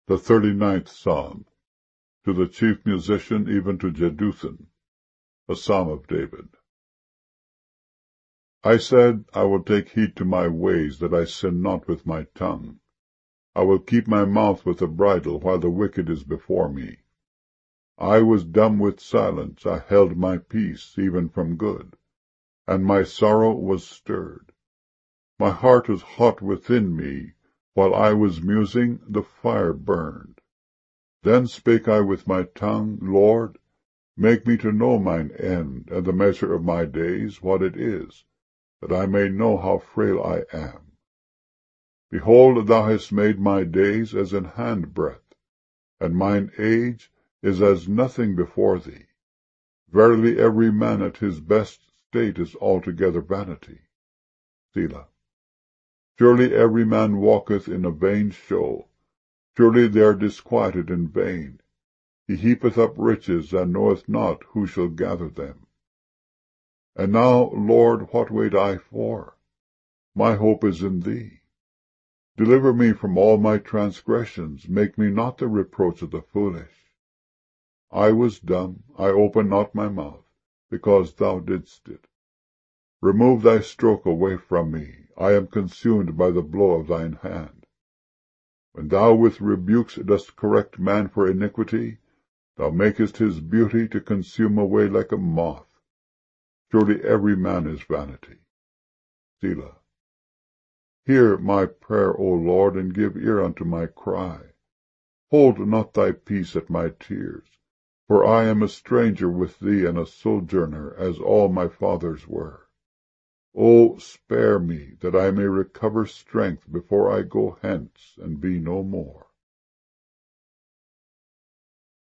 The 39th Psalm. To the chief musician, even to Jeduthun, a psalm of David. I said, I will take heed to my ways, that I sin not with my tongue. I will keep my mouth with a bridle, while the wicked is before me. I was dumb with silence, I held my peace, even from good, and my sorrow was stirred. My heart was hot within me, while I was musing, the fire burned. Then spake I with my tongue, Lord, make me to know mine end, and the measure of my days, what it is, that I may know how frail I am. Behold, thou hast made my days as an handbreadth, and mine age is as nothing before thee. Verily every man at his best state is altogether vanity. Selah. Surely every man walketh in a vain show. Surely they are disquieted in vain. He heapeth up riches, and knoweth not who shall gather them. And now, Lord, what wait I for? My hope is in thee. Deliver me from all my transgressions, make me not the reproach of the foolish. I was dumb, I opened not my mouth, because thou didst it. Remove thy stroke away from me, I am consumed by the blow of thine hand. When thou with rebukes dost correct man for iniquity, thou makest his beauty to consume away like a moth. Surely every man is vanity. Selah. Hear my prayer, O Lord, and give ear unto my cry. Hold not thy peace at my tears, for I am a stranger with thee and a sojourner, as all my fathers were. O spare me, that I may recover strength before I go hence and be no more.